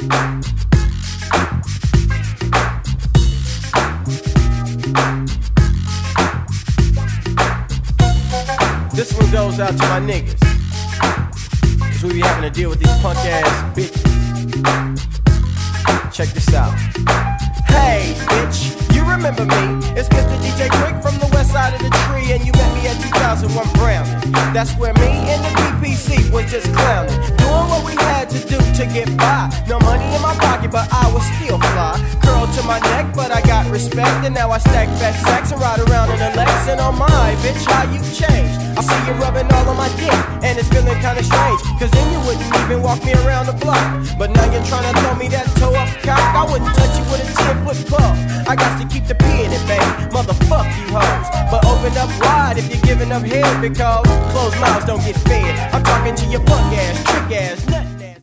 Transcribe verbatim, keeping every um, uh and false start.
This one goes out to my niggas, cause we be having to deal with these punk ass bitches. Check this out. Hey, bitch, you remember me? It's Mister D J Quick from the west side of the tree, and you met me at two thousand one Browning. That's where me and the D P C was just clowning, doing what we had to do to get by. No money in my pocket, but I was still fly. Curl to my neck, but I got respect, and now I stack fat sacks and ride around in a Lex. And oh my, bitch, how you changed? I see you rubbing all on my dick, and it's feeling kinda strange, cause then you wouldn't even walk me around the block. But now you're trying to throw me that toe up cock. I wouldn't touch you with a ten foot pole. I got to keep the P in it, baby. Motherfuck you hoes. But open up wide if you're giving up head, because closed mouths don't get fed. I'm talking to your punk ass, trick ass, nut